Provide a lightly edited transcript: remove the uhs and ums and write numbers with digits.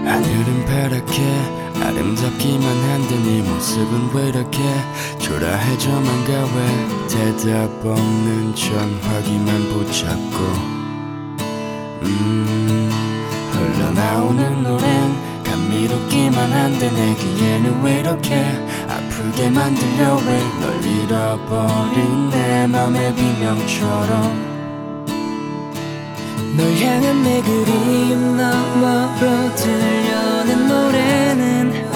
하늘은 파랗게 아름답기만 한데 네 모습은 왜 이렇게 초라해져만 가 왜 대답 없는 전화기만 붙잡고 흘러나오는 노래는 감미롭기만 한데 내 귀에는 왜 이렇게 아프게만 들려 왜 널 잃어버린 내 맘의 비명처럼 널 향한 내 그리움 너머로 들려오는 노래는